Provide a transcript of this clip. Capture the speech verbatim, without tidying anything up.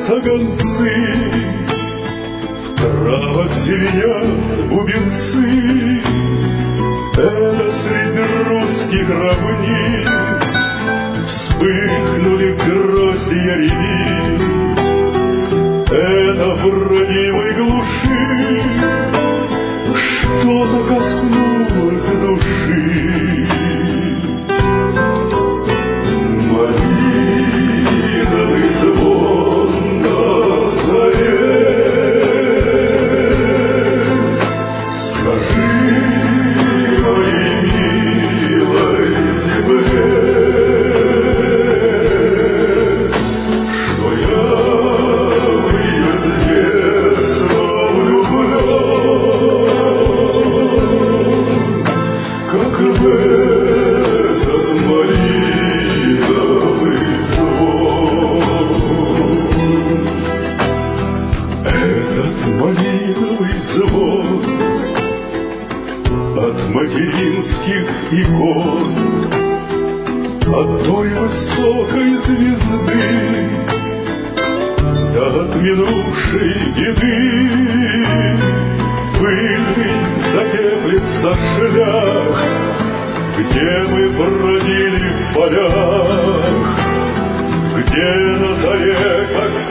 это гонцы, в травах зеленят бубенцы. Это среди русских равнин вспыхнули гроздья рябин. Это в родимой глуши что-то коснулось души. Малиновый звон на заре, скажи моей милой земле, что я в ее детство влюблен, как в этот малиновый звон. Этот малиновый звон от материнских икон, от той высокой звезды, да от минувшей беды. Пыльный затеплится шлях, где мы бродили в полях, где на заре, как